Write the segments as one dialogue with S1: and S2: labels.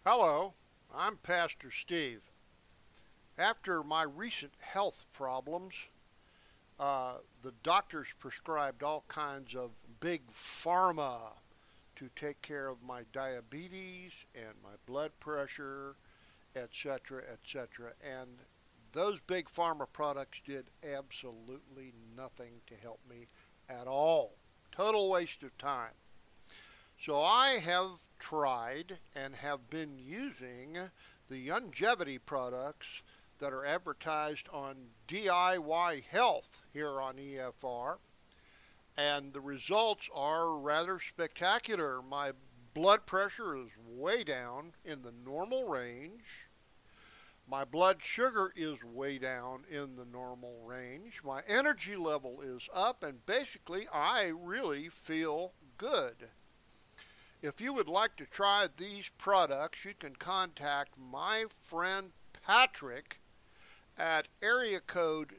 S1: Hello, I'm Pastor Steve. After my recent health problems, the doctors prescribed all kinds of big pharma to take care of my diabetes and my blood pressure, etc., etc. And those big pharma products did absolutely nothing to help me at all. Total waste of time. So I have tried and have been using the longevity products that are advertised on DIY Health here on EFR, and the results are rather spectacular. My blood pressure is way down in the normal range. My blood sugar is way down in the normal range. My energy level is up, and basically, I really feel good. If you would like to try these products, you can contact my friend Patrick at area code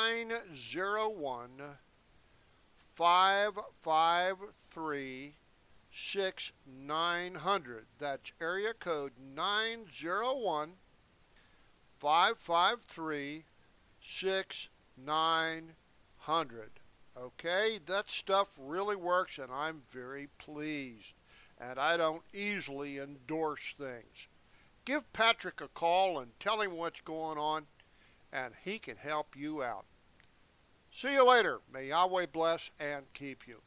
S1: 901 553 6900. That's area code 901 553 6900. Okay, that stuff really works, and I'm very pleased. And I don't easily endorse things. Give Patrick a call and tell him what's going on, and he can help you out. See you later. May Yahweh bless and keep you.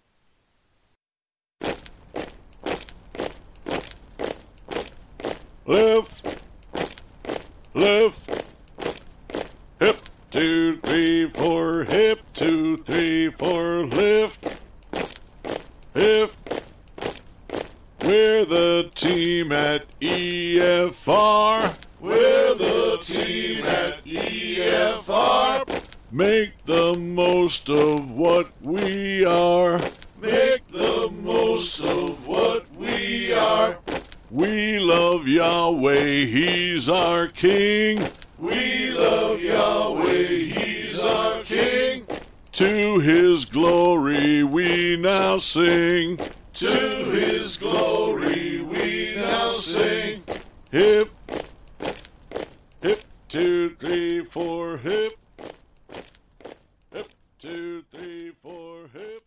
S2: Left, left, hip, 2, 3, 4, hip, 2, 3, 4, lift, hip. We're the team at EFR. We're the team at EFR. Make the most of what we are. Make the most of what we are. We love Yahweh, He's our King. We love Yahweh, He's our King. To His glory we now sing. To His glory we now sing. Hip, hip, 2, 3, 4, hip. Hip, 2, 3, 4, hip.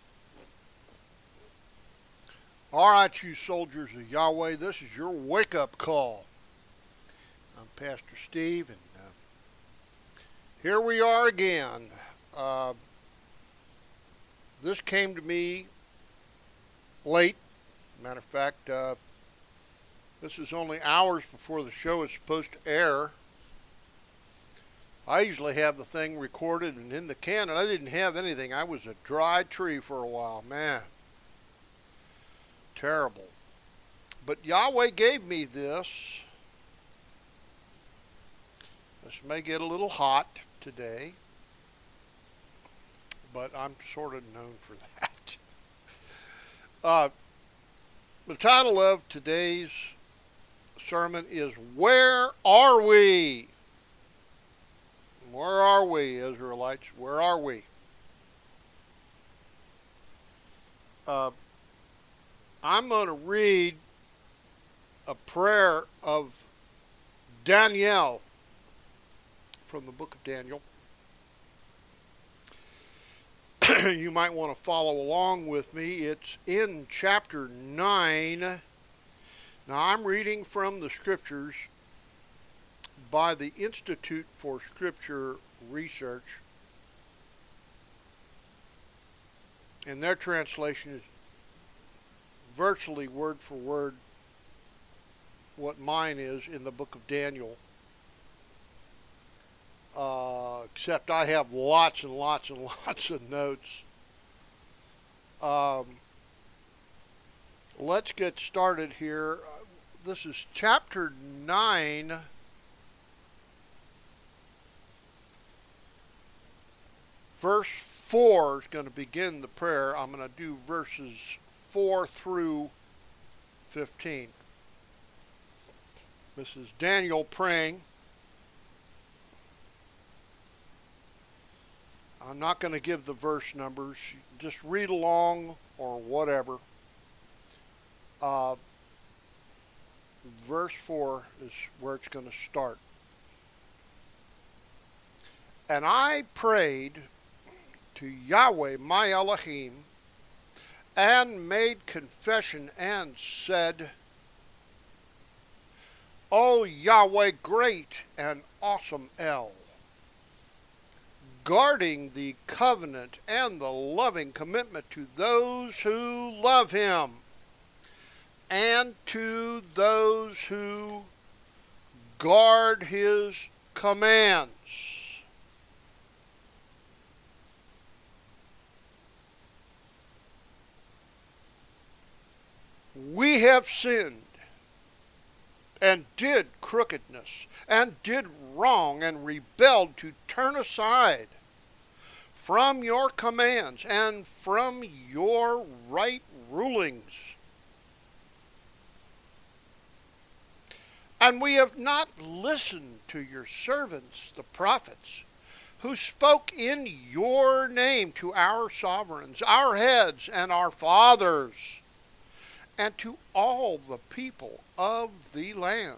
S1: All right, you soldiers of Yahweh, this is your wake up call. I'm Pastor Steve, and here we are again. This came to me late. Matter of fact, this is only hours before the show is supposed to air. I usually have the thing recorded and in the can, and I didn't have anything. I was a dry tree for a while. Man, terrible. But Yahweh gave me this. This may get a little hot today, but I'm sort of known for that. The title of today's sermon is Where Are We? Where are we, Israelites? Where are we? I'm going to read a prayer of Daniel from the book of Daniel. You might want to follow along with me. It's in chapter 9. Now, I'm reading from the scriptures by the Institute for Scripture Research, and their translation is virtually word for word what mine is in the book of Daniel. Except I have lots and lots and lots of notes. Let's get started here. This is chapter 9. Verse 4 is going to begin the prayer. I'm going to do verses 4 through 15. This is Daniel praying. I'm not going to give the verse numbers. Just read along or whatever. verse 4 is where it's going to start. And I prayed to Yahweh my Elohim, and made confession and said, O Yahweh, great and awesome El, guarding the covenant and the loving commitment to those who love him, and to those who guard his commands. We have sinned, and did crookedness, and did wrong, and rebelled to turn aside from your commands and from your right rulings. And we have not listened to your servants, the prophets, who spoke in your name to our sovereigns, our heads, and our fathers, and to all the people of the land.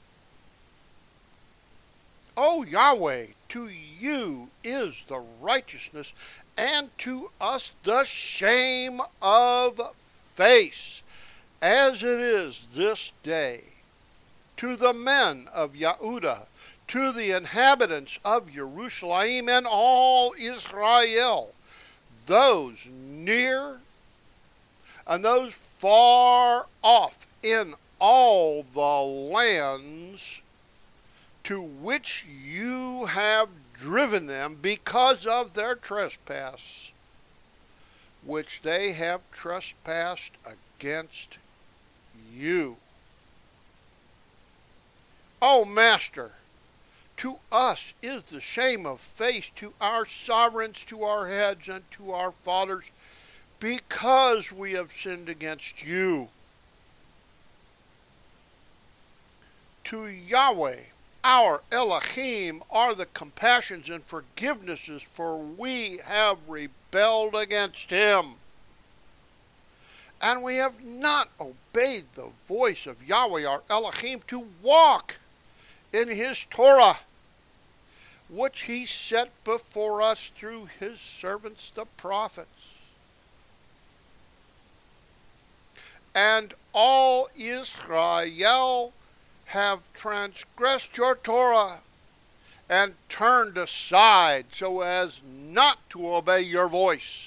S1: O Yahweh, to you is the righteousness, and to us the shame of face, as it is this day. To the men of Yehudah, to the inhabitants of Jerusalem and all Israel, those near and those far off in all the lands to which you have driven them because of their trespass, which they have trespassed against you. O Master, to us is the shame of face, to our sovereigns, to our heads, and to our fathers, because we have sinned against you. To Yahweh, our Elohim, are the compassions and forgivenesses, for we have rebelled against him. And we have not obeyed the voice of Yahweh, our Elohim, to walk in his Torah, which he set before us through his servants the prophets. And all Israel have transgressed your Torah, and turned aside so as not to obey your voice.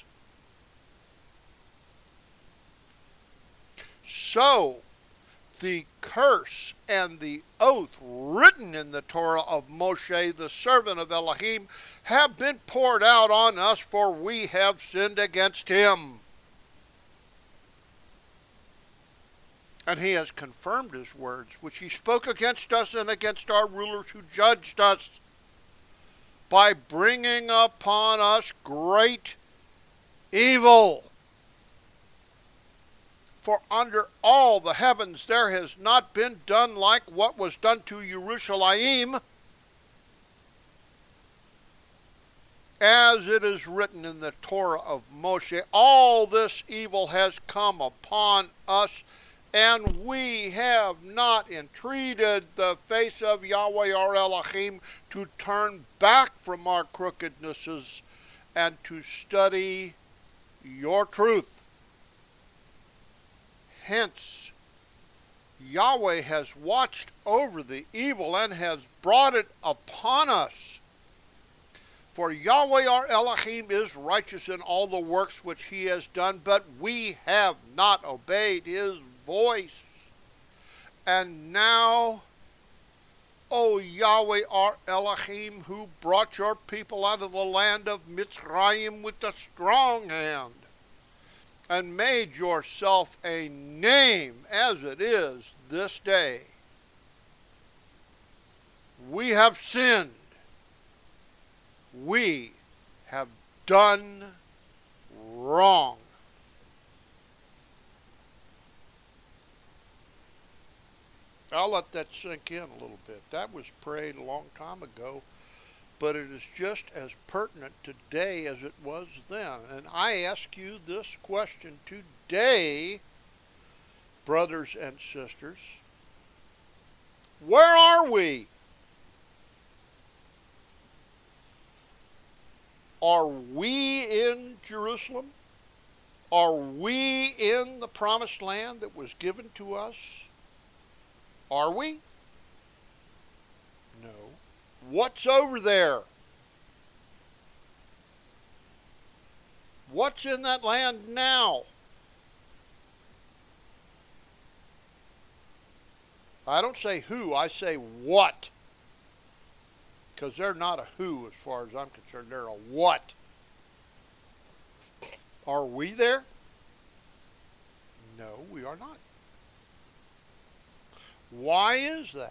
S1: So the curse and the oath written in the Torah of Moshe, the servant of Elohim, have been poured out on us, for we have sinned against him. And he has confirmed his words, which he spoke against us and against our rulers who judged us, by bringing upon us great evil. For under all the heavens there has not been done like what was done to Jerusalem, as it is written in the Torah of Moshe. All this evil has come upon us, and we have not entreated the face of Yahweh our Elohim to turn back from our crookednesses and to study your truth. Hence, Yahweh has watched over the evil and has brought it upon us. For Yahweh our Elohim is righteous in all the works which he has done, but we have not obeyed his voice. And now, O Yahweh our Elohim, who brought your people out of the land of Mitzrayim with a strong hand, and made yourself a name as it is this day, we have sinned. We have done wrong. I'll let that sink in a little bit. That was prayed a long time ago, but it is just as pertinent today as it was then. And I ask you this question today, brothers and sisters. Where are we? Are we in Jerusalem? Are we in the promised land that was given to us? Are we? No. What's over there? What's in that land now? I don't say who, I say what. Because they're not a who as far as I'm concerned, they're a what. Are we there? No, we are not. Why is that?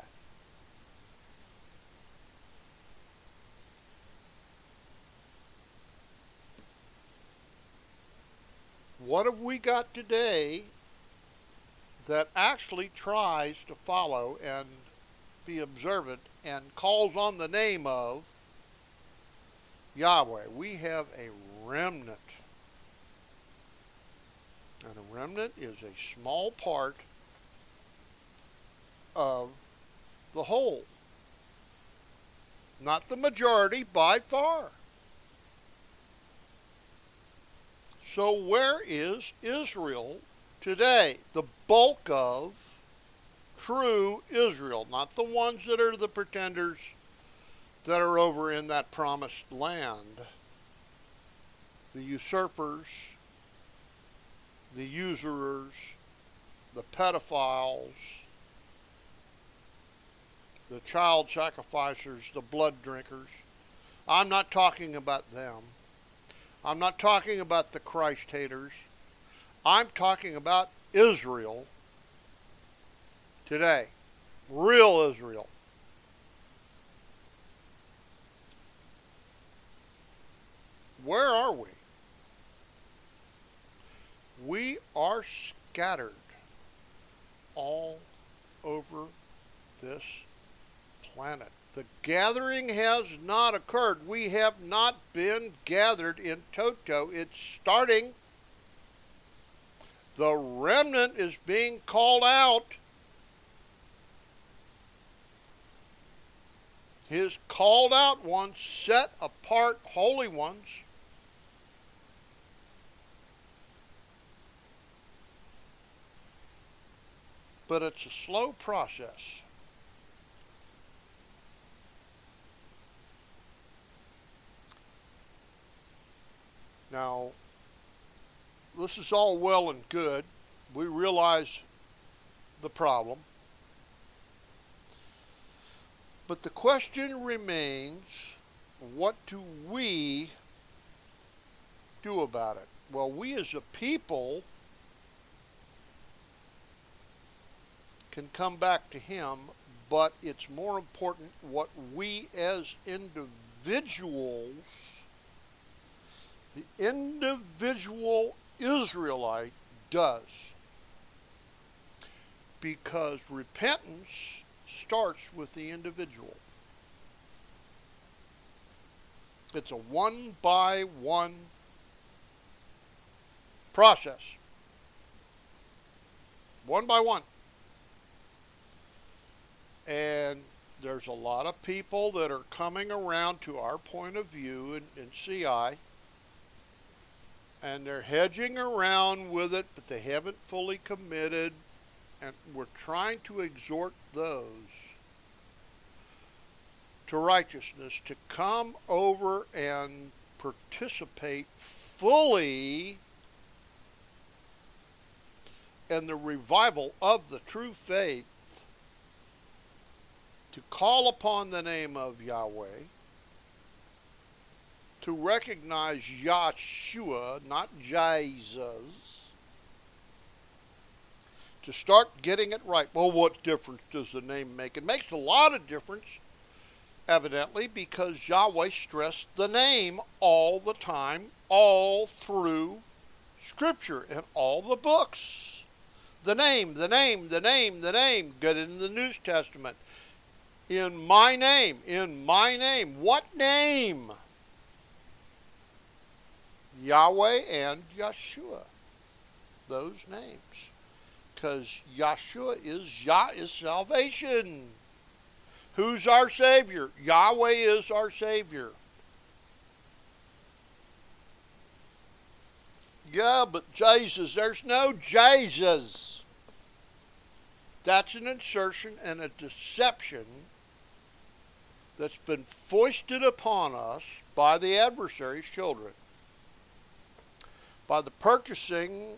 S1: What have we got today that actually tries to follow and be observant and calls on the name of Yahweh? We have a remnant. And a remnant is a small part of the whole. Not the majority by far. So where is Israel today? The bulk of true Israel, not the ones that are the pretenders that are over in that promised land. The usurpers, the usurers, the pedophiles, the child sacrificers, the blood drinkers. I'm not talking about them. I'm not talking about the Christ haters. I'm talking about Israel today. Real Israel. Where are we? We are scattered all over this planet. The gathering has not occurred. We have not been gathered in toto. It's starting. The remnant is being called out. His called out ones, set apart holy ones. But it's a slow process. Now, this is all well and good. We realize the problem. But the question remains, what do we do about it? Well, we as a people can come back to Him, but it's more important what we as individuals, the individual Israelite does. Because repentance starts with the individual. It's a one-by-one process. One by one. And there's a lot of people that are coming around to our point of view in CI, and they're hedging around with it, but they haven't fully committed, and we're trying to exhort those to righteousness to come over and participate fully in the revival of the true faith, to call upon the name of Yahweh, to recognize Yahshua, not Jesus, to start getting it right. Well, what difference does the name make? It makes a lot of difference, evidently, because Yahweh stressed the name all the time, all through Scripture and all the books. The name, the name, the name, the name. Get it in the New Testament. In my name, in my name. What name? Yahweh and Yeshua. Those names. Because Yeshua is Yah is salvation. Who's our Savior? Yahweh is our Savior. Yeah, but Jesus, there's no Jesus. That's an insertion and a deception that's been foisted upon us by the adversary's children. By the purchasing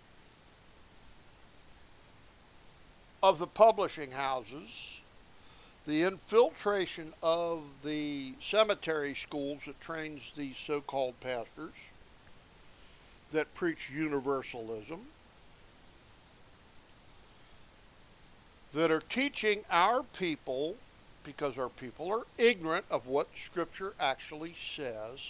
S1: of the publishing houses, the infiltration of the cemetery schools that trains these so-called pastors that preach universalism, that are teaching our people, because our people are ignorant of what Scripture actually says.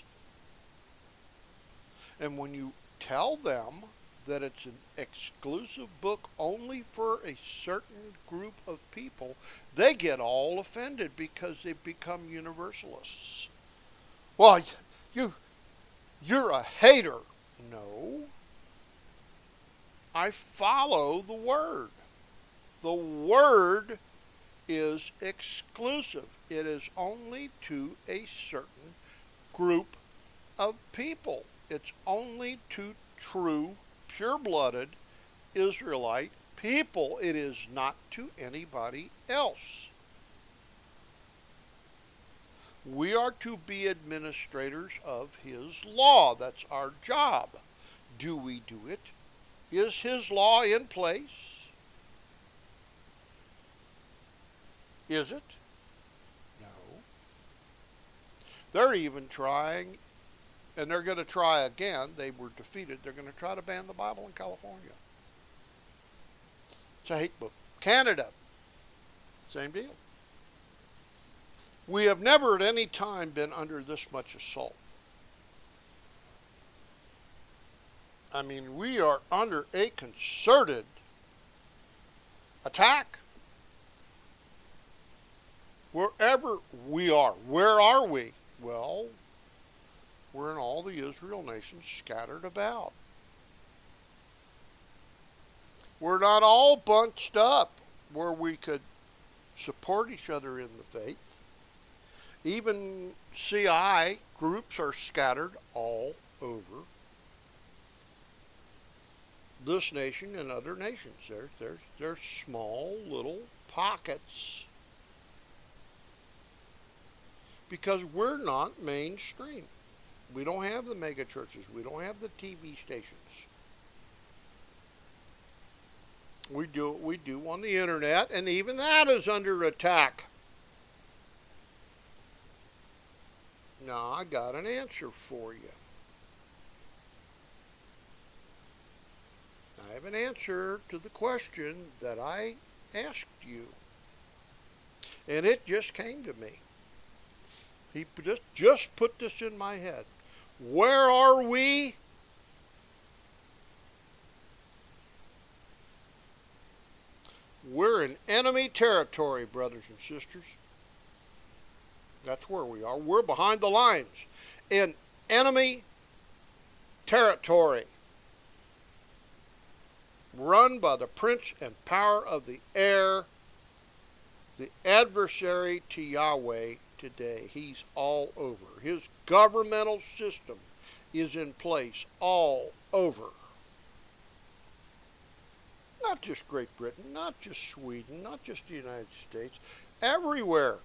S1: And when you tell them that it's an exclusive book only for a certain group of people, they get all offended because they've become universalists. Well, you're a hater. No. I follow the Word. The Word is exclusive. It is only to a certain group of people. It's only to true, pure-blooded Israelite people. It is not to anybody else. We are to be administrators of His law. That's our job. Do we do it? Is His law in place? Is it? No. They're even trying, and they're going to try again. They were defeated. They're going to try to ban the Bible in California. It's a hate book. Canada, same deal. We have never at any time been under this much assault. I mean, we are under a concerted attack. Wherever we are. Where are we? Well, we're in all the Israel nations scattered about. We're not all bunched up where we could support each other in the faith. Even CI groups are scattered all over this nation and other nations. There's small little pockets because we're not mainstream. We don't have the mega churches. We don't have the TV stations. We do what we do on the internet, and even that is under attack. Now, I got an answer for you. I have an answer to the question that I asked you. And it just came to me. He just put this in my head. Where are we? We're in enemy territory, brothers and sisters. That's where we are. We're behind the lines in enemy territory, run by the prince and power of the air, the adversary to Yahweh today. He's all over. His governmental system is in place all over. Not just Great Britain, not just Sweden, not just the United States, everywhere.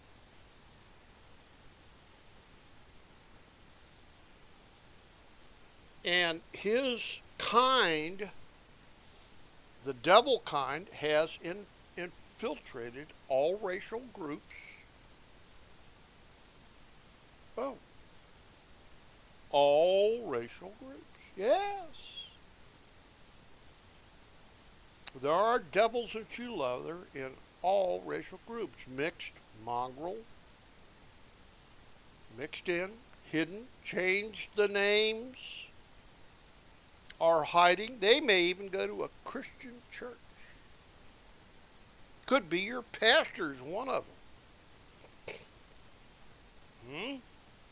S1: And his kind, the devil kind, has infiltrated all racial groups. Oh. All racial groups. Yes. There are devils that you love. They're in all racial groups. Mixed, mongrel, mixed in, hidden, changed the names, are hiding. They may even go to a Christian church. Could be your pastor's one of them.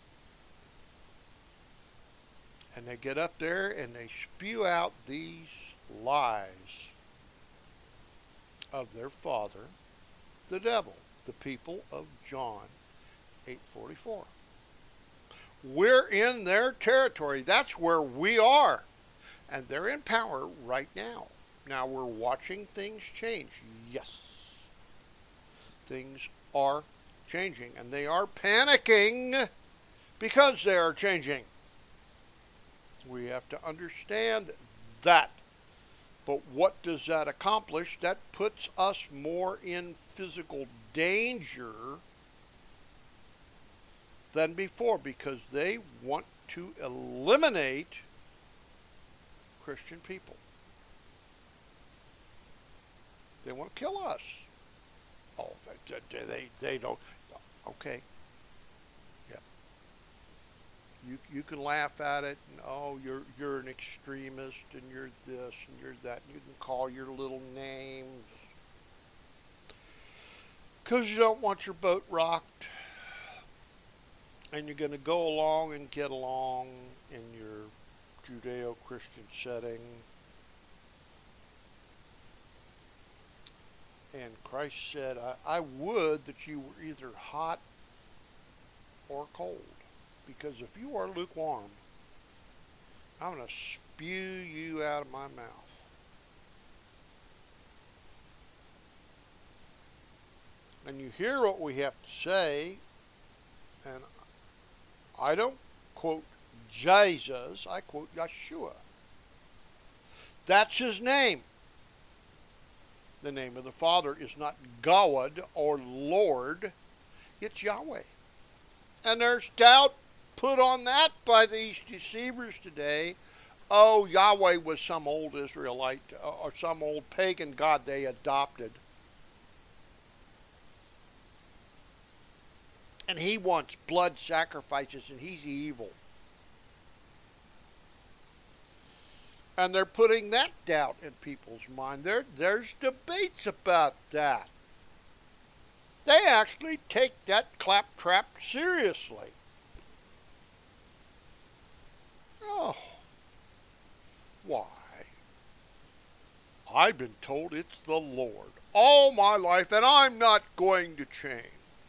S1: And they get up there and they spew out these lies of their father, the devil. the people of John 8:44. We're in their territory. That's where we are. And they're in power right now. Now we're watching things change. Yes. Things are changing. And they are panicking because they are changing. We have to understand that. But what does that accomplish? That puts us more in physical danger than before, because they want to eliminate Christian people. They want to kill us. Oh, they don't. Okay. Yeah. You can laugh at it, and oh, you're an extremist, and you're this, and you're that. And you can call your little names because you don't want your boat rocked, and you're going to go along and get along in your Judeo-Christian setting. And Christ said, I would that you were either hot or cold. Because if you are lukewarm, I'm going to spew you out of my mouth. And you hear what we have to say, and I don't quote Jesus, I quote Yeshua. That's his name. The name of the Father is not God or Lord, it's Yahweh. And there's doubt put on that by these deceivers today. Oh, Yahweh was some old Israelite or some old pagan god they adopted. And he wants blood sacrifices, and he's evil. And they're putting that doubt in people's mind. There's debates about that. They actually take that claptrap seriously. Oh, why? I've been told it's the Lord all my life, and I'm not going to change.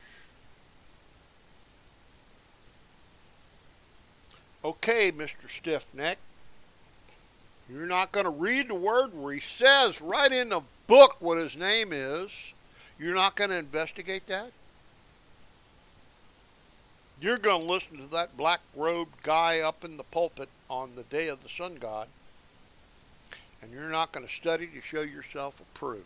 S1: Okay, Mr. Stiffneck, you're not going to read the word where he says right in the book what his name is. You're not going to investigate that? You're going to listen to that black-robed guy up in the pulpit on the day of the sun god, and you're not going to study to show yourself approved,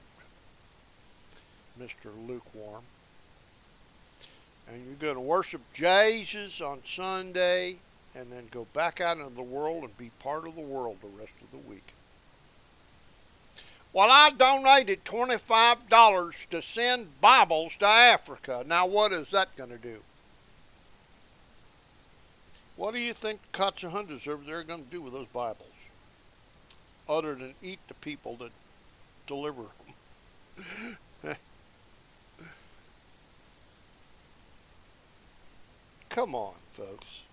S1: Mr. Lukewarm. And you're going to worship Jesus on Sunday, and then go back out into the world and be part of the world the rest of the week. Well, I donated $25 to send Bibles to Africa. Now, what is that going to do? What do you think Katsuhundas over there are going to do with those Bibles? Other than eat the people that deliver them. Come on, folks.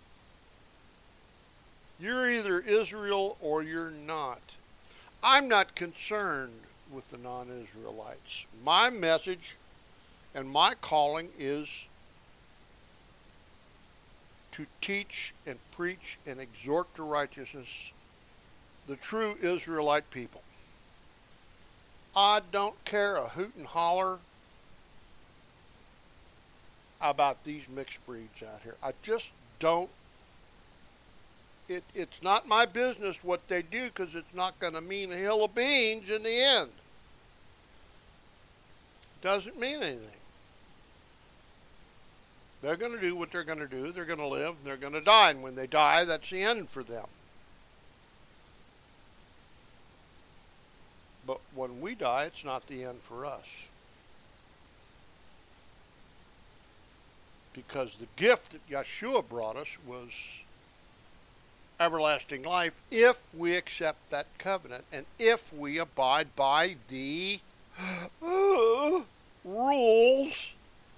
S1: You're either Israel or you're not. I'm not concerned with the non-Israelites. My message and my calling is to teach and preach and exhort to righteousness the true Israelite people. I don't care a hoot and holler about these mixed breeds out here. I just don't. It's not my business what they do, because it's not going to mean a hill of beans in the end. Doesn't mean anything. They're going to do what they're going to do. They're going to live, and they're going to die. And when they die, that's the end for them. But when we die, it's not the end for us. Because the gift that Yeshua brought us was everlasting life if we accept that covenant and if we abide by the rules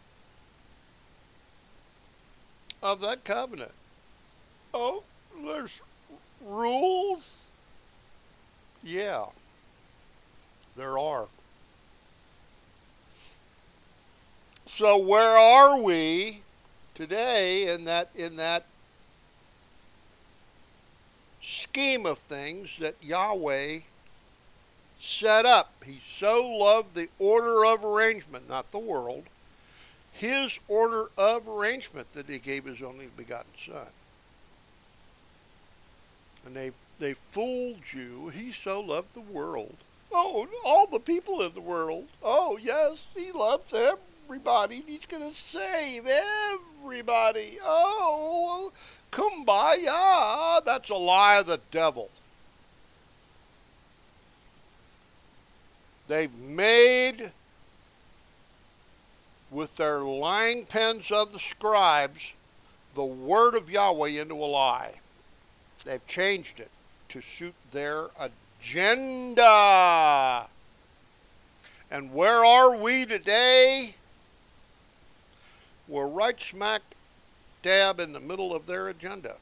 S1: of that covenant. Oh, there's rules? Yeah, there are. So where are we today in that scheme of things that Yahweh set up? He so loved the order of arrangement, not the world, his order of arrangement, that he gave his only begotten Son. And they fooled you. He so loved the world. Oh, all the people in the world. Oh, yes, he loves everybody. He's going to save everybody. Oh, kumbaya. That's a lie of the devil. They've made, with their lying pens of the scribes, the word of Yahweh into a lie. They've changed it to suit their agenda. And where are we today? We're right smack dab in the middle of their agenda.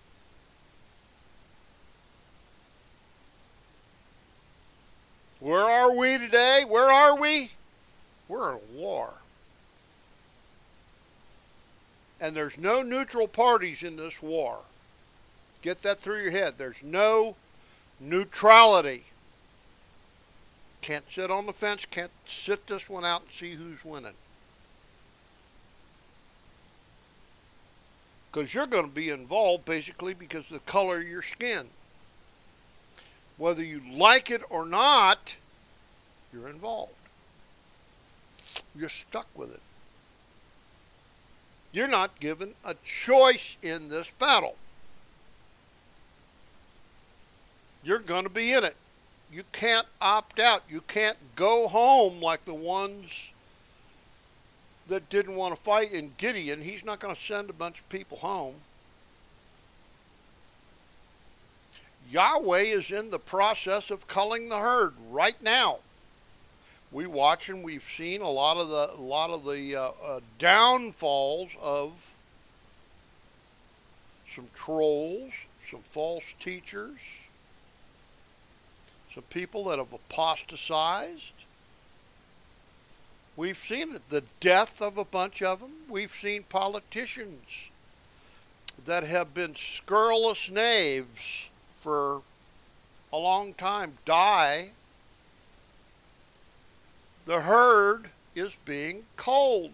S1: Where are we today? Where are we? We're in a war. And there's no neutral parties in this war. Get that through your head. There's no neutrality. Can't sit on the fence, can't sit this one out and see who's winning. Because you're going to be involved basically because of the color of your skin. Whether you like it or not, you're involved. You're stuck with it. You're not given a choice in this battle. You're going to be in it. You can't opt out. You can't go home like the ones that didn't want to fight in Gideon. He's not going to send a bunch of people home. Yahweh is in the process of culling the herd right now. We watch and we've seen a lot of the downfalls of some trolls, some false teachers, some people that have apostatized. We've seen it, the death of a bunch of them. We've seen politicians that have been scurrilous knaves for a long time die. The herd is being culled.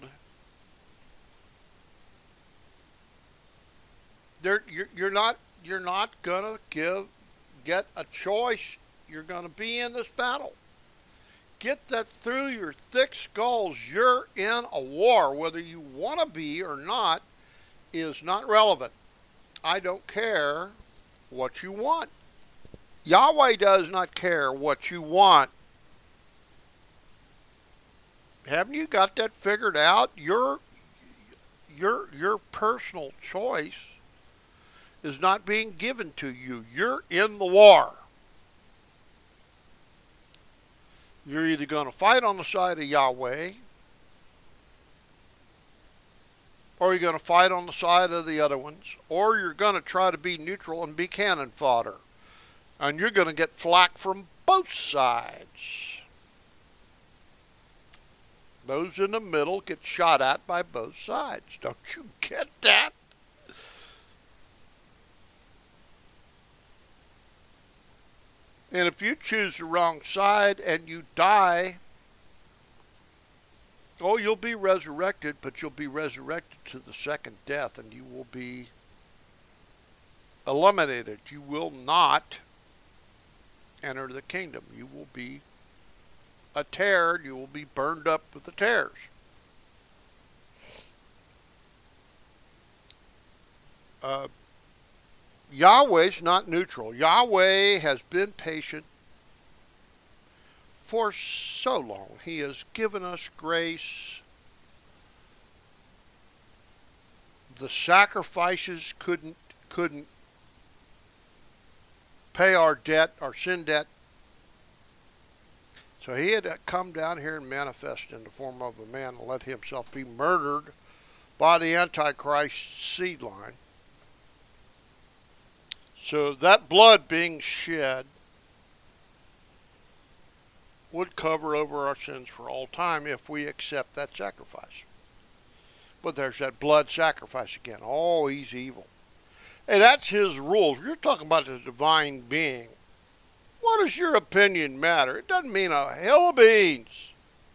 S1: You're not gonna get a choice. You're gonna be in this battle. Get that through your thick skulls. You're in a war. Whether you want to be or not is not relevant. I don't care what you want. Yahweh does not care what you want. Haven't you got that figured out? Your personal choice is not being given to you. You're in the war. You're either going to fight on the side of Yahweh, or you're going to fight on the side of the other ones, or you're going to try to be neutral and be cannon fodder. And you're going to get flack from both sides. Those in the middle get shot at by both sides. Don't you get that? And if you choose the wrong side and you die, oh, you'll be resurrected, but you'll be resurrected to the second death, and you will be eliminated. You will not enter the kingdom. You will be a tear. You will be burned up with the tares. Yahweh's not neutral. Yahweh has been patient for so long. He has given us grace. The sacrifices couldn't pay our debt, our sin debt. So he had to come down here and manifest in the form of a man and let himself be murdered by the Antichrist seed line. So that blood being shed would cover over our sins for all time if we accept that sacrifice. But there's that blood sacrifice again. Oh, he's evil. Hey, that's his rules. You're talking about the divine being. What does your opinion matter? It doesn't mean a hill of beans.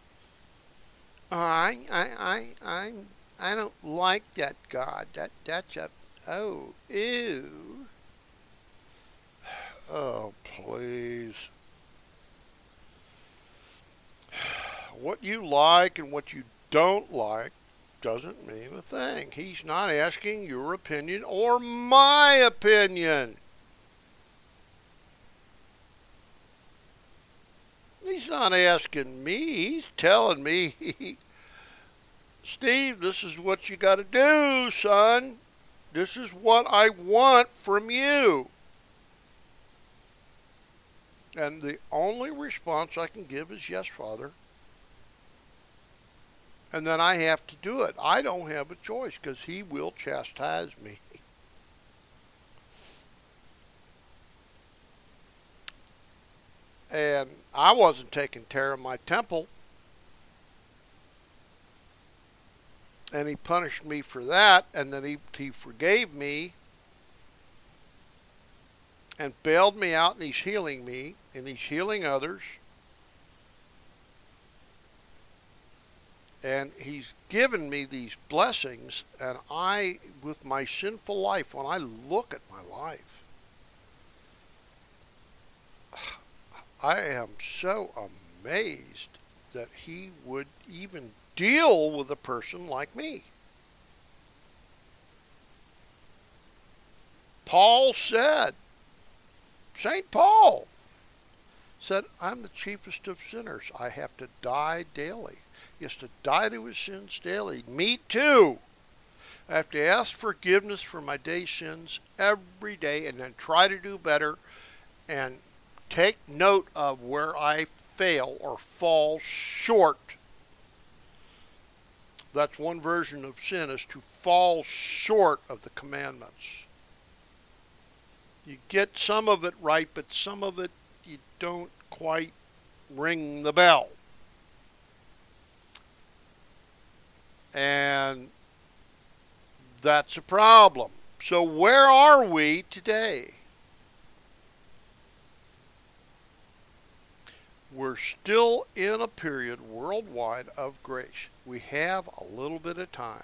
S1: I don't like that God. That's a, oh, ew. Oh, please. What you like and what you don't like doesn't mean a thing. He's not asking your opinion or my opinion. He's not asking me. He's telling me, Steve, this is what you got to do, son. This is what I want from you. And the only response I can give is, yes, Father. And then I have to do it. I don't have a choice because he will chastise me. And I wasn't taking care of my temple. And he punished me for that. And then he forgave me and bailed me out, and he's healing me, and he's healing others. And he's given me these blessings, and I, with my sinful life, when I look at my life, I am so amazed that he would even deal with a person like me. Paul said, St. Paul said, I'm the chiefest of sinners. I have to die daily. He has to die to his sins daily. Me too. I have to ask forgiveness for my day's sins every day and then try to do better and take note of where I fail or fall short. That's one version of sin, is to fall short of the commandments. You get some of it right, but some of it you don't quite ring the bell. And that's a problem. So where are we today? We're still in a period worldwide of grace. We have a little bit of time.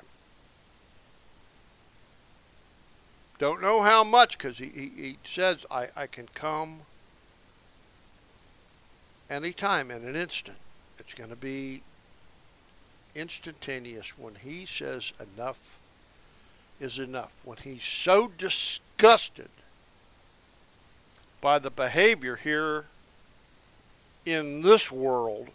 S1: Don't know how much, because he says I can come anytime in an instant. It's going to be instantaneous when he says enough is enough. When he's so disgusted by the behavior here in this world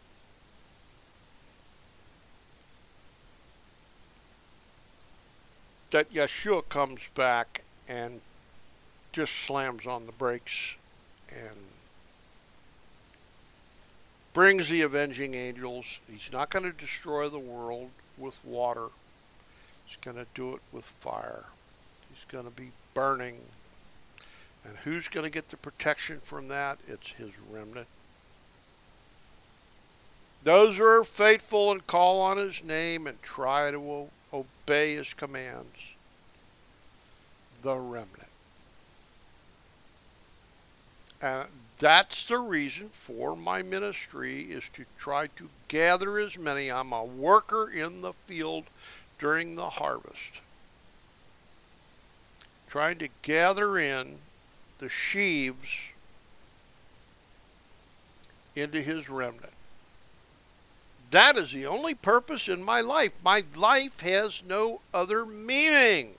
S1: that Yeshua comes back and just slams on the brakes and brings the avenging angels. He's not going to destroy the world with water. He's going to do it with fire. He's going to be burning. And who's going to get the protection from that? It's his remnant. Those who are faithful and call on his name and try to obey his commands. The remnant. And that's the reason for my ministry, is to try to gather as many. I'm a worker in the field during the harvest. Trying to gather in the sheaves into his remnant. That is the only purpose in my life. My life has no other meaning.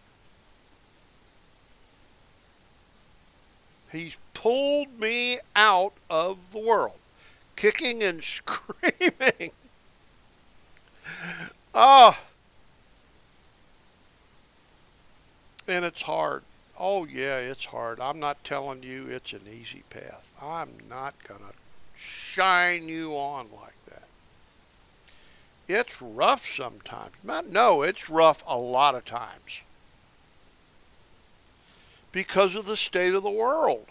S1: He's pulled me out of the world, kicking and screaming. And it's hard. Oh, yeah, it's hard. I'm not telling you it's an easy path. I'm not going to shine you on like that. It's rough sometimes. No, it's rough a lot of times. Because of the state of the world.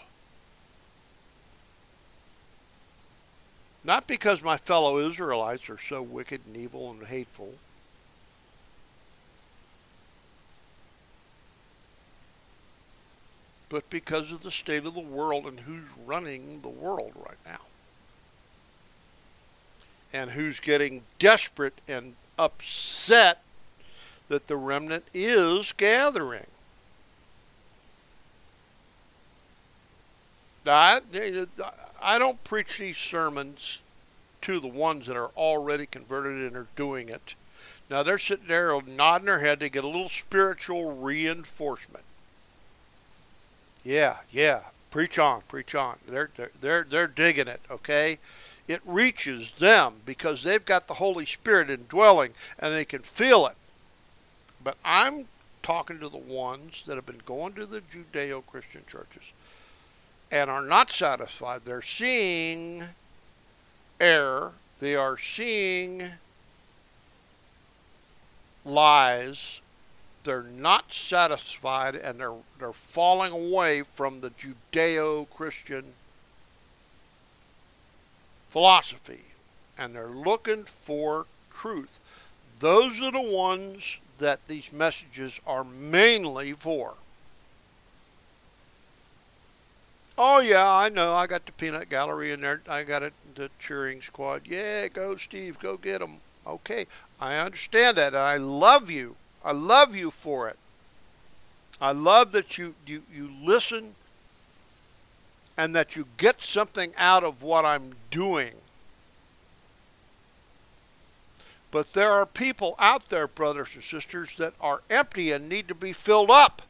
S1: Not because my fellow Israelites are so wicked and evil and hateful. but because of the state of the world and who's running the world right now. And who's getting desperate and upset that the remnant is gathering. I don't preach these sermons to the ones that are already converted and are doing it. Now they're sitting there nodding their head to get a little spiritual reinforcement. Yeah, preach on. They're digging it, okay? It reaches them because they've got the Holy Spirit indwelling and they can feel it. But I'm talking to the ones that have been going to the Judeo-Christian churches and are not satisfied. They're seeing error. They are seeing lies. They're not satisfied, and they're falling away from the Judeo-Christian philosophy, and they're looking for truth. Those are the ones that these messages are mainly for. Oh yeah, I know. I got the peanut gallery in there. I got it, the cheering squad. Yeah, go Steve, go get them. Okay, I understand that, and I love you. I love you for it. I love that you listen and that you get something out of what I'm doing. But there are people out there, brothers and sisters, that are empty and need to be filled up.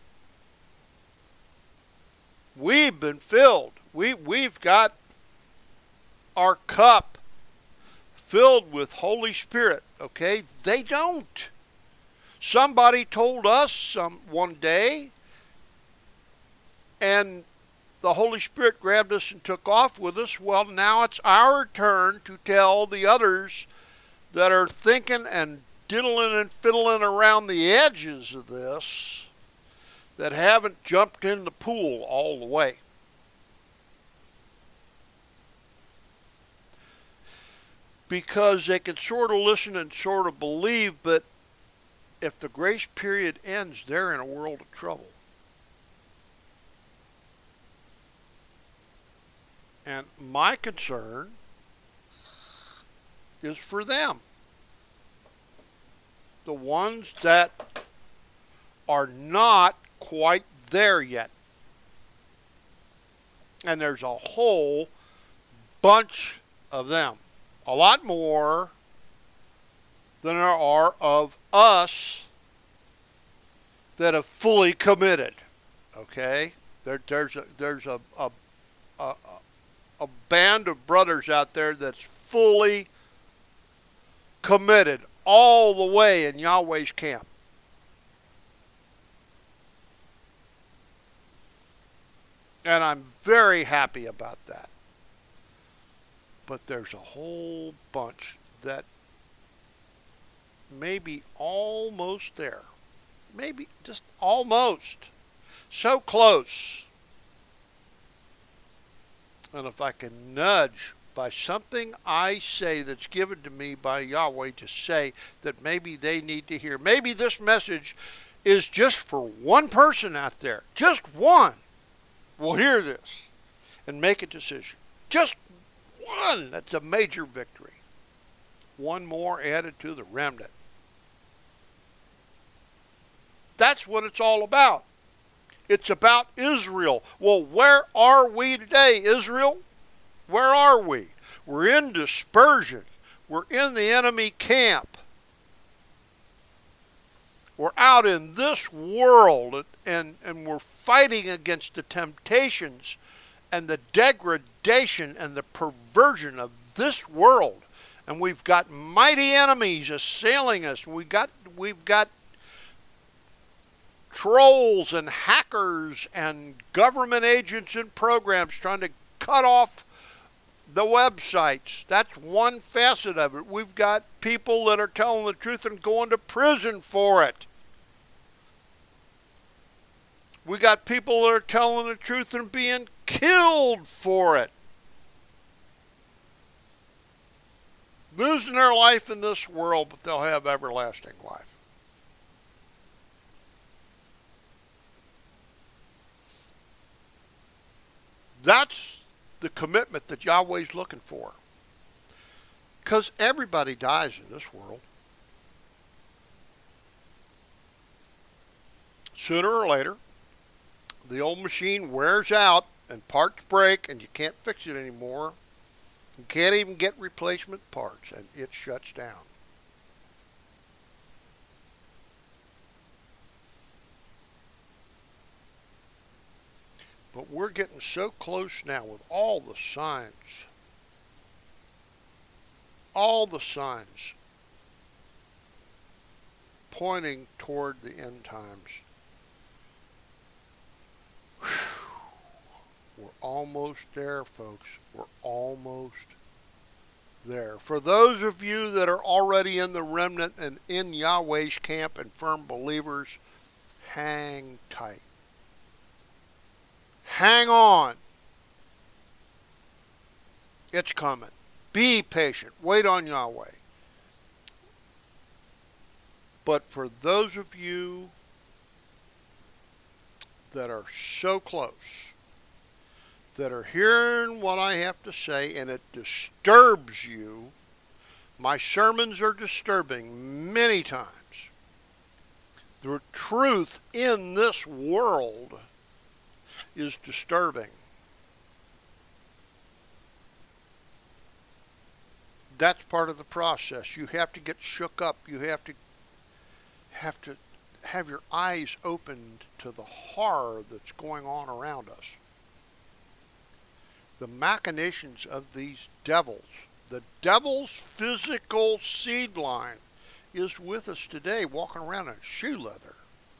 S1: We've been filled. We've got our cup filled with Holy Spirit, okay? They don't. Somebody told us one day, and the Holy Spirit grabbed us and took off with us. Well, now it's our turn to tell the others that are thinking and diddling and fiddling around the edges of this, that haven't jumped in the pool all the way. Because they can sort of listen and sort of believe, but if the grace period ends, they're in a world of trouble. And my concern is for them. The ones that are not quite there yet. And there's a whole bunch of them. A lot more than there are of us that have fully committed. Okay? There's a band of brothers out there that's fully committed all the way in Yahweh's camp. And I'm very happy about that. But there's a whole bunch that may be almost there. Maybe just almost. So close. And if I can nudge by something I say that's given to me by Yahweh to say that maybe they need to hear. Maybe this message is just for one person out there. Just one will hear this and make a decision. Just one. That's a major victory. One more added to the remnant. That's what it's all about. It's about Israel. Well, where are we today, Israel? Where are we? We're in dispersion. We're in the enemy camp. We're out in this world and we're fighting against the temptations and the degradation and the perversion of this world. And we've got mighty enemies assailing us. We've got trolls and hackers and government agents and programs trying to cut off the websites. That's one facet of it. We've got people that are telling the truth and going to prison for it. We got people that are telling the truth and being killed for it. Losing their life in this world, but they'll have everlasting life. That's the commitment that Yahweh's looking for. Because everybody dies in this world. Sooner or later, the old machine wears out and parts break and you can't fix it anymore. You can't even get replacement parts and it shuts down. But we're getting so close now with all the signs pointing toward the end times. We're almost there, folks. We're almost there. For those of you that are already in the remnant and in Yahweh's camp and firm believers, hang tight. Hang on. It's coming. Be patient. Wait on Yahweh. But for those of you that are so close, that are hearing what I have to say and it disturbs you, my sermons are disturbing many times. The truth in this world is disturbing. That's part of the process. You have to get shook up. You have to have your eyes opened to the horror that's going on around us. The machinations of these devils. The devil's physical seed line is with us today, walking around in shoe leather.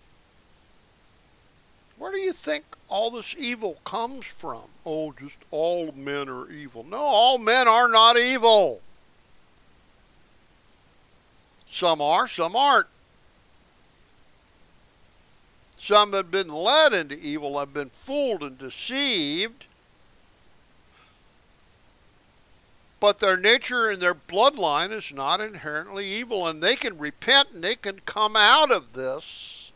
S1: Where do you think all this evil comes from? Oh, just all men are evil. No, all men are not evil. Some are, some aren't. Some have been led into evil, have been fooled and deceived. But their nature and their bloodline is not inherently evil, and they can repent and they can come out of this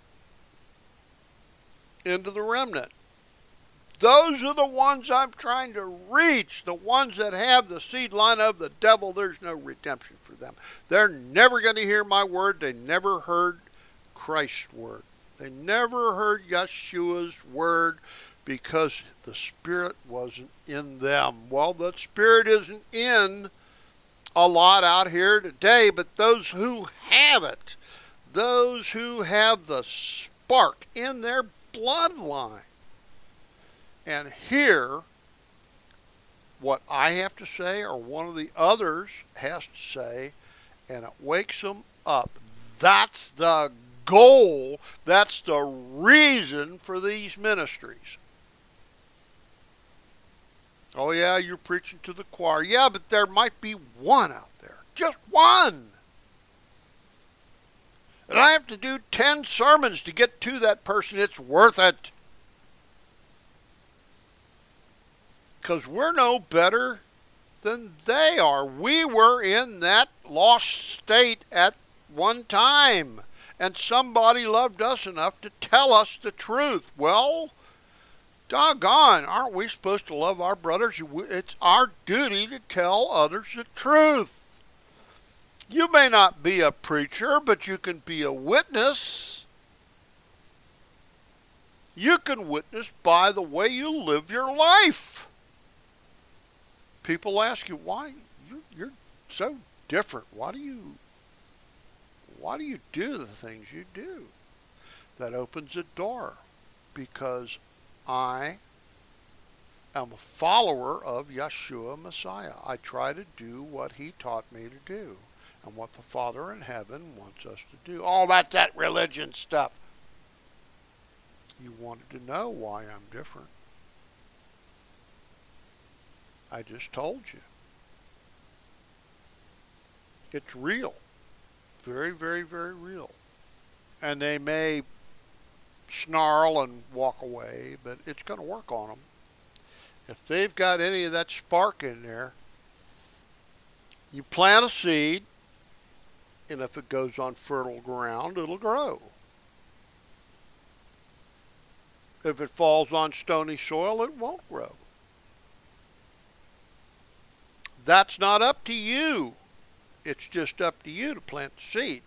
S1: into the remnant. Those are the ones I'm trying to reach, the ones that have the seed line of the devil. There's no redemption for them. They're never going to hear my word. They never heard Christ's word. They never heard Yeshua's word because the Spirit wasn't in them. Well, the Spirit isn't in a lot out here today, but those who have it, those who have the spark in their bloodline, and hear what I have to say or one of the others has to say, and it wakes them up. That's the goal. That's the reason for these ministries. Oh yeah, you're preaching to the choir. Yeah, but there might be one out there. Just one. And I have to do 10 sermons to get to that person. It's worth it. Because we're no better than they are. We were in that lost state at one time. And somebody loved us enough to tell us the truth. Well, doggone, aren't we supposed to love our brothers? It's our duty to tell others the truth. You may not be a preacher, but you can be a witness. You can witness by the way you live your life. People ask you, why you're so different. Why do you do the things you do? That opens a door, because I am a follower of Yeshua Messiah. I try to do what he taught me to do and what the Father in heaven wants us to do. All that's that religion stuff. You wanted to know why I'm different. I just told you. It's real. Very, very, very real. And they may snarl and walk away, but it's going to work on them. If they've got any of that spark in there, you plant a seed, and if it goes on fertile ground, it'll grow. If it falls on stony soil, it won't grow. that's not up to you. It's just up to you to plant the seed.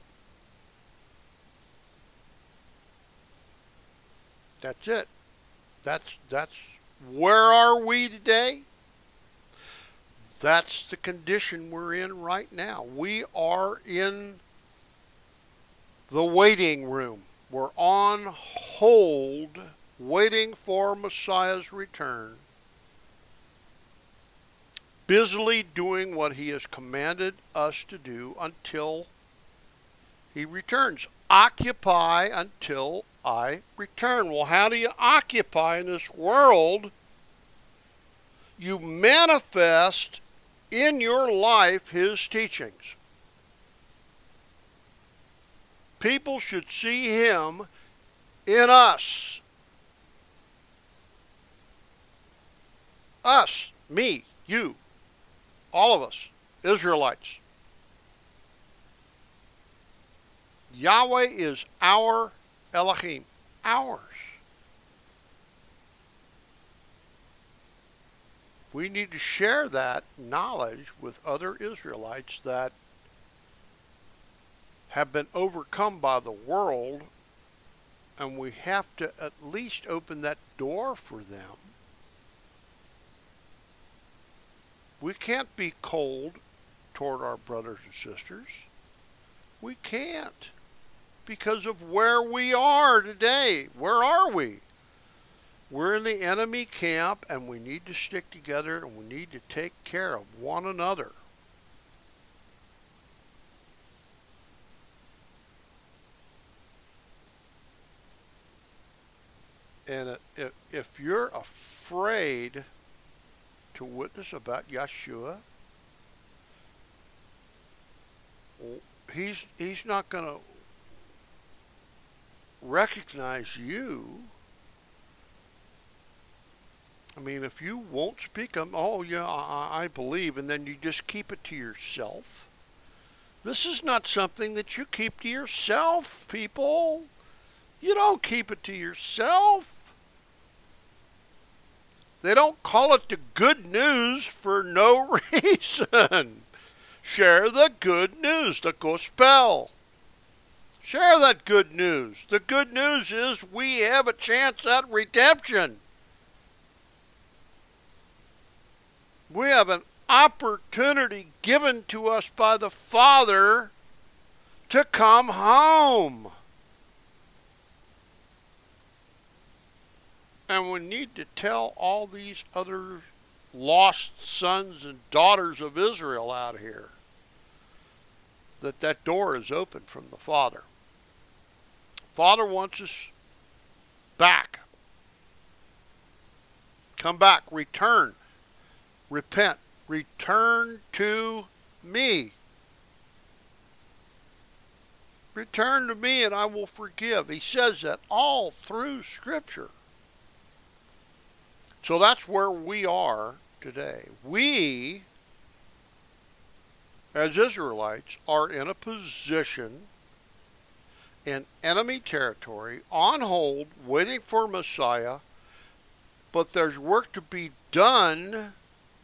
S1: That's it. That's where are we today? That's the condition we're in right now. We are in the waiting room. We're on hold, waiting for Messiah's return, busily doing what he has commanded us to do until he returns. Occupy until I return. Well, how do you occupy in this world? You manifest in your life his teachings. People should see him in us. Us, me, you, all of us, Israelites. Yahweh is our Elohim, ours. We need to share that knowledge with other Israelites that have been overcome by the world, and we have to at least open that door for them. We can't be cold toward our brothers and sisters. We can't, because of where we are today. Where are we? We're in the enemy camp, and we need to stick together, and we need to take care of one another. And if you're afraid to witness about Yeshua, he's not going to recognize you. I mean, if you won't speak them, oh yeah, I believe, and then you just keep it to yourself. This is not something that you keep to yourself, people. You don't keep it to yourself. They don't call it the good news for no reason. Share the good news, the gospel. Share that good news. The good news is we have a chance at redemption. We have an opportunity given to us by the Father to come home. And we need to tell all these other lost sons and daughters of Israel out here that door is open from the Father. Father wants us back. Come back, return, repent, return to me. Return to me and I will forgive. He says that all through Scripture. So that's where we are today. We, as Israelites, are in a position in enemy territory, on hold, waiting for Messiah, but there's work to be done.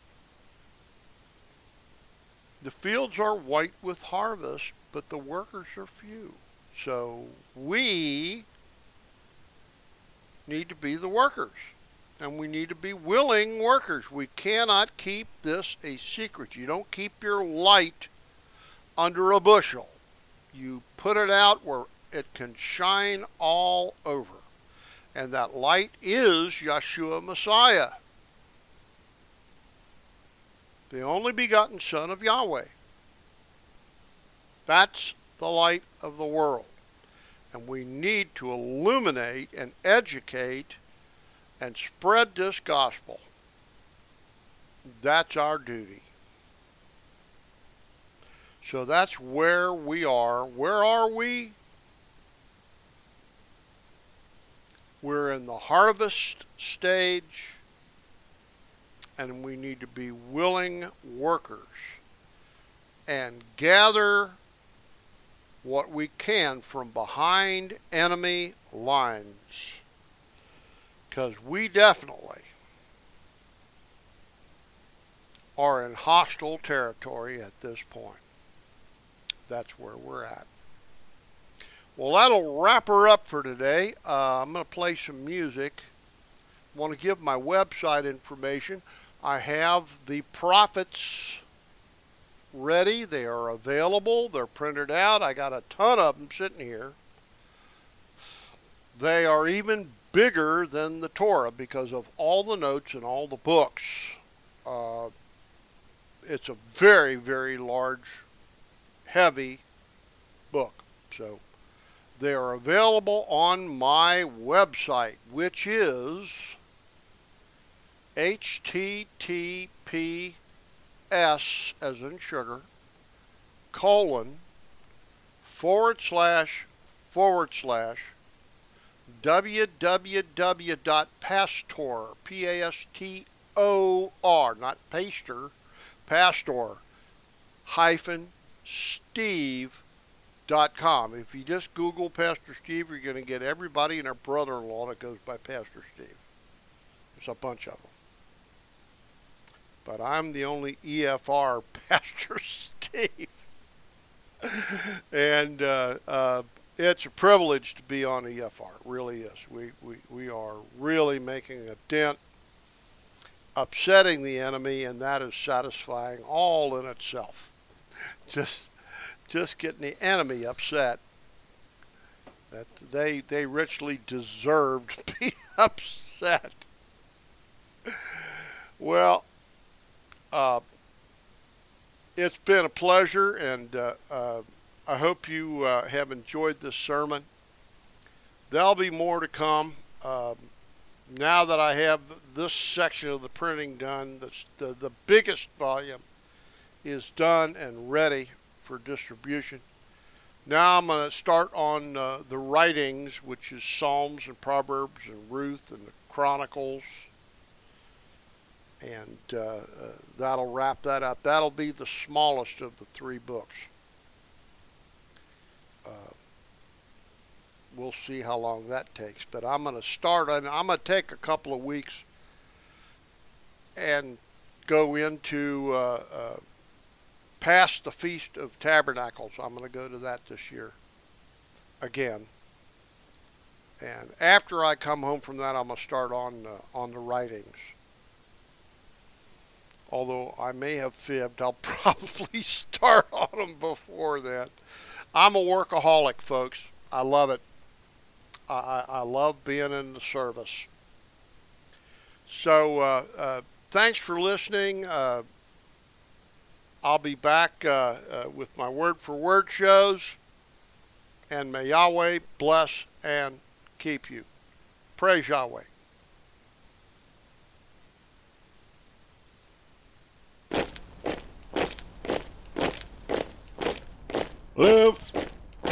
S1: The fields are white with harvest, but the workers are few. So we need to be the workers. And we need to be willing workers. We cannot keep this a secret. You don't keep your light under a bushel. You put it out where it can shine all over. And that light is Yeshua Messiah, the only begotten Son of Yahweh. That's the light of the world. And we need to illuminate and educate and spread this gospel. That's our duty. So that's where we are. Where are we? We're in the harvest stage, and we need to be willing workers and gather what we can from behind enemy lines. Because we definitely are in hostile territory at this point. That's where we're at. Well, that'll wrap her up for today. I'm going to play some music. I want to give my website information. I have the prophets ready. They are available. They're printed out. I got a ton of them sitting here. They are even bigger than the Torah because of all the notes and all the books. It's a very, very large, heavy book. So they are available on my website, which is https, as in sugar, :// www.pastor, Pastor, not Pastor, Pastor, Steve.com. If you just Google Pastor Steve, you're going to get everybody and their brother-in-law that goes by Pastor Steve. There's a bunch of them. But I'm the only EFR Pastor Steve. And it's a privilege to be on EFR. It really is. We are really making a dent, upsetting the enemy, and that is satisfying all in itself. Just getting the enemy upset. That they richly deserve to be upset. Well, it's been a pleasure, and I hope you have enjoyed this sermon. There'll be more to come. Now that I have this section of the printing done, the biggest volume is done and ready for distribution. Now I'm going to start on the writings, which is Psalms and Proverbs and Ruth and the Chronicles. And that'll wrap that up. That'll be the smallest of the three books. We'll see how long that takes. But I'm going to start, and I'm going to take a couple of weeks and go into past the Feast of Tabernacles. I'm going to go to that this year again. And after I come home from that, I'm going to start on the writings. Although I may have fibbed, I'll probably start on them before that. I'm a workaholic, folks. I love it. I love being in the service. So thanks for listening. I'll be back with my Word for Word shows. And may Yahweh bless and keep you. Praise Yahweh.
S2: Left,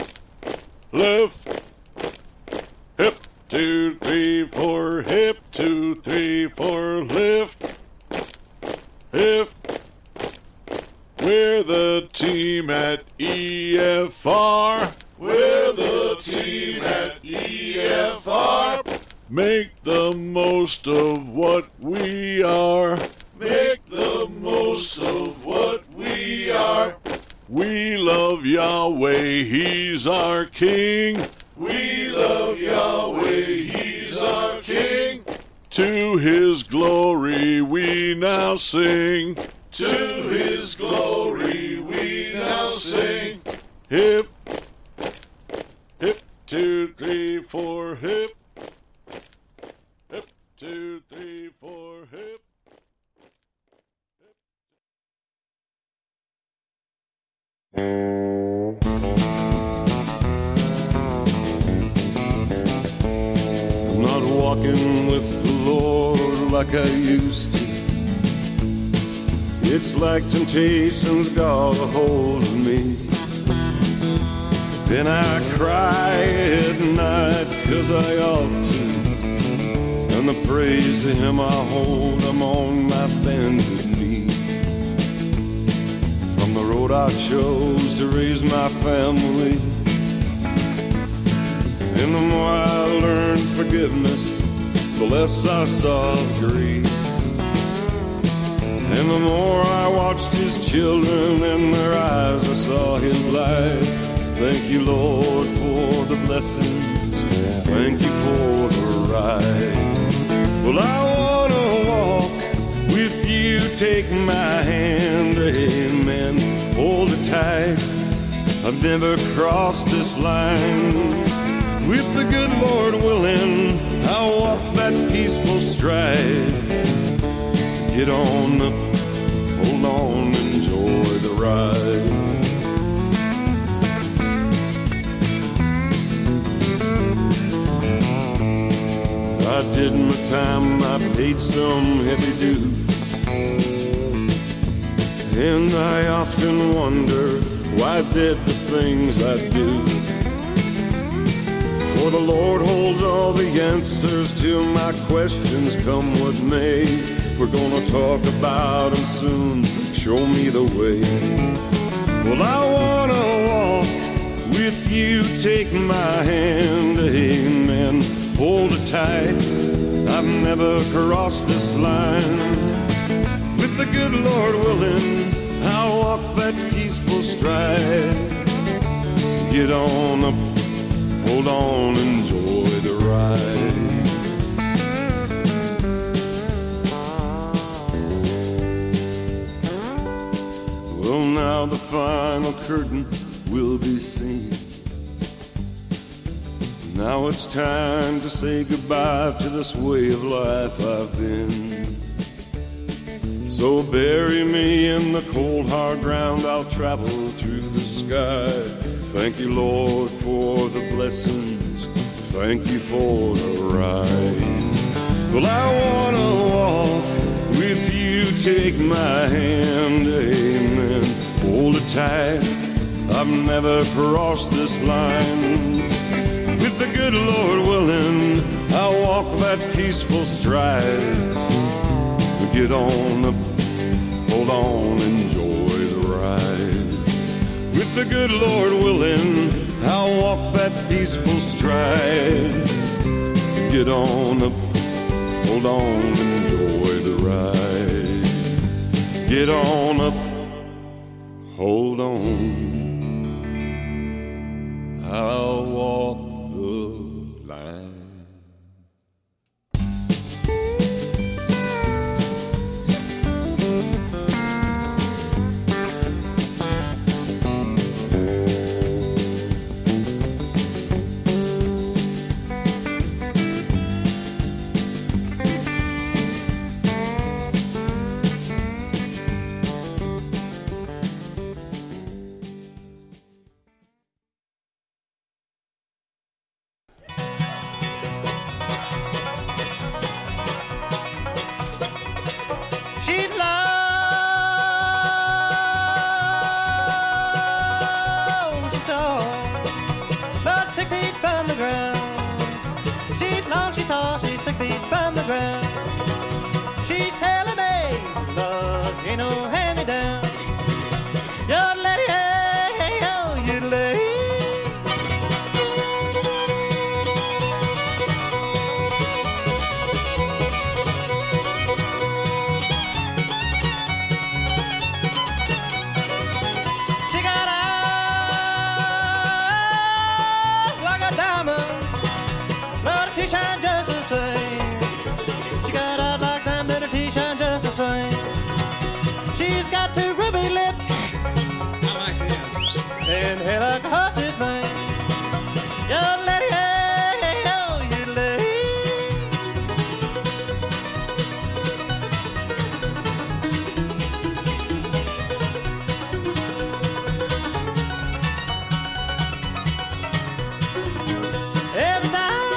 S2: hip, 2, 3, 4, hip, 2, 3, 4, lift, hip. We're the team at EFR. We're the team at EFR. Make the most of what we are. Make the most of what we are. We love Yahweh, He's our King. We love Yahweh, He's our King. To His glory we now sing. To His glory we now sing. Hip, hip, 2, 3, 4, hip. Hip, 2, 3, 4, hip.
S3: I'm not walking with the Lord like I used to. It's like temptation's got a hold of me. Then I cry at night 'cause I ought to. And the praise to Him I hold, I'm on my bended knee. From the road I chose to raise my family, and the more I learned forgiveness, the less I saw of grief. And the more I watched his children, in their eyes I saw his light. Thank you, Lord, for the blessings. Thank you for the ride. Well, I want to walk with you. Take my hand, amen. Hold it tight. I've never crossed this line. With the good Lord willing, I'll walk that peaceful stride. Get on up, hold on, enjoy the ride. I did my time, I paid some heavy dues, and I often wonder why I did the things I do. For the Lord holds all the answers to my questions, come what may. We're gonna talk about him soon, show me the way. Well, I wanna walk with you, take my hand, amen. Hold it tight, I've never crossed this line. With the good Lord willing, I'll walk that peaceful stride. Get on up, hold on, enjoy the ride. Well, now the final curtain will be seen. Now it's time to say goodbye to this way of life I've been. So bury me in the cold hard ground, I'll travel through the sky. Thank you, Lord, for the blessings. Thank you for the ride. Well, I wanna walk with you, take my hand, amen. Hold it tight, I've never crossed this line. With the good Lord willing, I'll walk that peaceful stride. Get on up, hold on, enjoy the ride. With the good Lord willing, I'll walk that peaceful stride. Get on up, hold on, enjoy the ride. Get on up, hold on, I'll walk the line.
S4: She's got two ruby lips. I like this. And hair like a horse's mane. Young lady, hey, hey, oh, you lady. Every time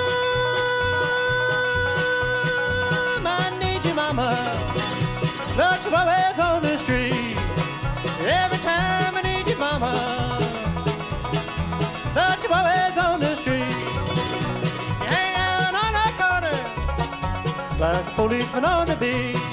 S4: I need you, mama. Lots of always on the street. Every time I need you, mama. Lots of always on the street. You hang out on a corner like a policeman on the beat.